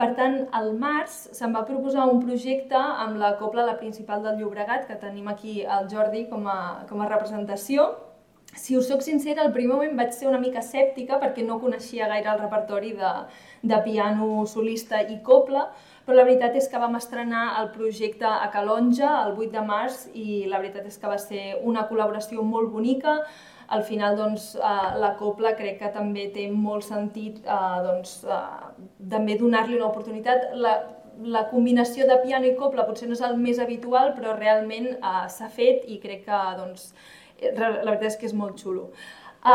Per tant, al març se'm va proposar un projecte amb la Cobla La Principal del Llobregat, que tenim aquí el Jordi com a representació. Si us soc sincera, al primer moment vaig ser una mica escèptica perquè no coneixia gaire el repertori de piano solista i cobla, però la veritat és que vam estrenar el projecte a Calonja el 8 de març i la veritat és que va ser una col·laboració molt bonica. Al final, la cobla crec que també té molt sentit també donar-li una oportunitat. La combinació de piano i cobla potser no és el més habitual, però realment s'ha fet i crec que la veritat és que és molt xulo.